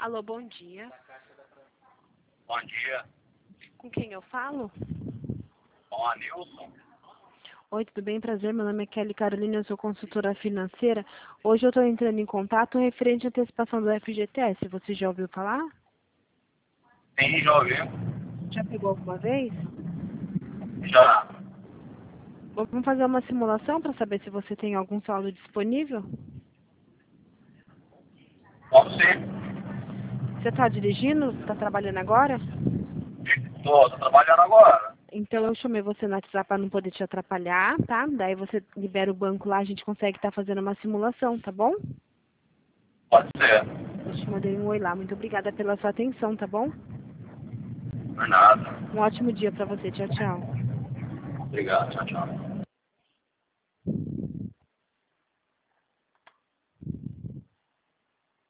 Alô, bom dia. Bom dia. Com quem eu falo? Com a Nilson. Oi, tudo bem? Prazer, meu nome é Kelly Carolina, eu sou consultora financeira. Hoje eu estou entrando em contato referente à antecipação do FGTS. Você já ouviu falar? Sim, já ouviu? Já pegou alguma vez? Já. Vamos fazer uma simulação para saber se você tem algum saldo disponível? Pode ser. Você está dirigindo? Está trabalhando agora? Tô trabalhando agora. Então eu chamei você no WhatsApp para não poder te atrapalhar, tá? Daí você libera o banco lá, a gente consegue estar fazendo uma simulação, tá bom? Pode ser. Eu te mandei um oi lá. Muito obrigada pela sua atenção, tá bom? Por nada. Um ótimo dia para você. Tchau, tchau. Obrigado. Tchau, tchau.